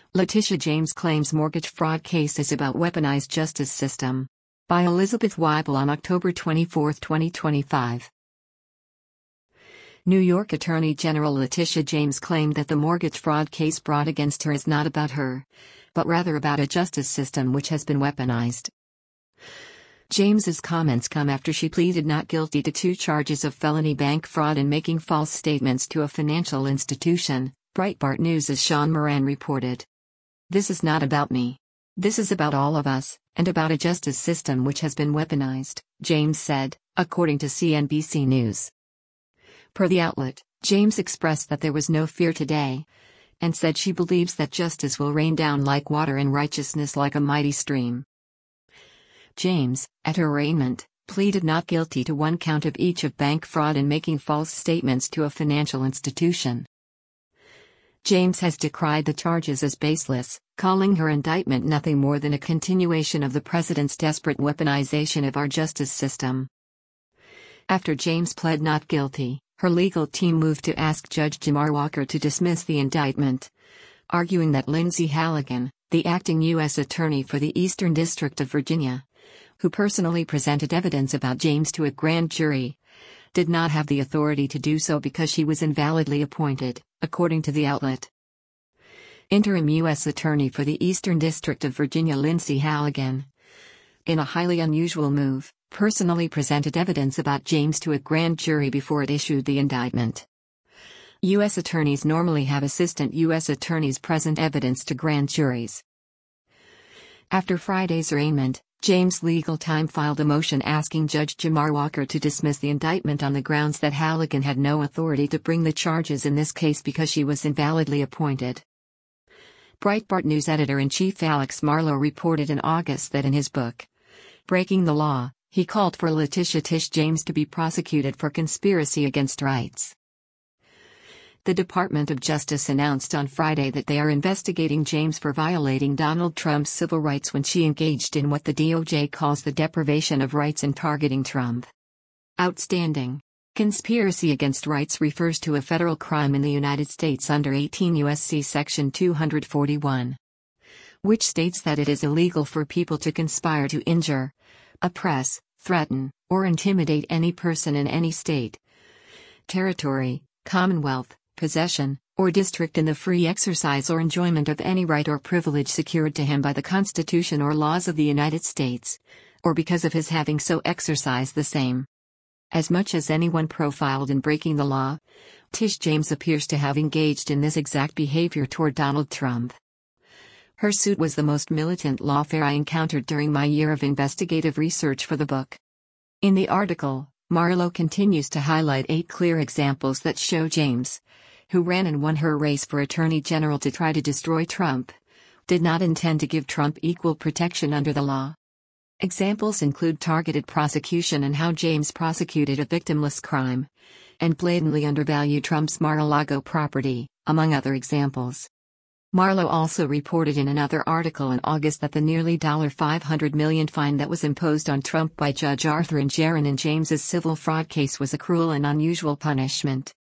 Letitia James claims mortgage fraud case is about weaponized justice system. By Elizabeth Weibel on October 24, 2025. New York Attorney General Letitia James claimed that the mortgage fraud case brought against her is not about her, but rather about a justice system which has been weaponized. James's comments come after she pleaded not guilty to 2 charges of felony bank fraud and making false statements to a financial institution, Breitbart News' Sean Moran reported. "This is not about me. This is about all of us, and about a justice system which has been weaponized," James said, according to CNBC News. Per the outlet, James expressed that there was no fear today, and said she believes that justice will rain down like water and righteousness like a mighty stream. James, at her arraignment, pleaded not guilty to 1 count of each of bank fraud and making false statements to a financial institution. James has decried the charges as baseless, calling her indictment nothing more than a continuation of the president's desperate weaponization of our justice system. After James pled not guilty, her legal team moved to ask Judge Jamar Walker to dismiss the indictment, arguing that Lindsay Halligan, the acting U.S. Attorney for the Eastern District of Virginia, who personally presented evidence about James to a grand jury, did not have the authority to do so because she was invalidly appointed, according to the outlet. Interim U.S. Attorney for the Eastern District of Virginia Lindsay Halligan, in a highly unusual move, personally presented evidence about James to a grand jury before it issued the indictment. U.S. attorneys normally have assistant U.S. attorneys present evidence to grand juries. After Friday's arraignment, James' legal team filed a motion asking Judge Jamar Walker to dismiss the indictment on the grounds that Halligan had no authority to bring the charges in this case because she was invalidly appointed. Breitbart News editor-in-chief Alex Marlow reported in August that in his book, Breaking the Law, he called for Letitia Tish James to be prosecuted for conspiracy against rights. The Department of Justice announced on Friday that they are investigating James for violating Donald Trump's civil rights when she engaged in what the DOJ calls the deprivation of rights in targeting Trump. Outstanding. Conspiracy against rights refers to a federal crime in the United States under 18 U.S.C. Section 241, which states that it is illegal for people to conspire to injure, oppress, threaten, or intimidate any person in any state, territory, commonwealth, possession, or district in the free exercise or enjoyment of any right or privilege secured to him by the Constitution or laws of the United States, or because of his having so exercised the same. As much as anyone profiled in Breaking the Law, Tish James appears to have engaged in this exact behavior toward Donald Trump. Her suit was the most militant lawfare I encountered during my year of investigative research for the book. In the article, Marlow continues to highlight 8 clear examples that show James, who ran and won her race for Attorney General to try to destroy Trump, did not intend to give Trump equal protection under the law. Examples include targeted prosecution and how James prosecuted a victimless crime, and blatantly undervalued Trump's Mar-a-Lago property, among other examples. Marlow also reported in another article in August that the nearly $500 million fine that was imposed on Trump by Judge Arthur Engoron in James's civil fraud case was a cruel and unusual punishment.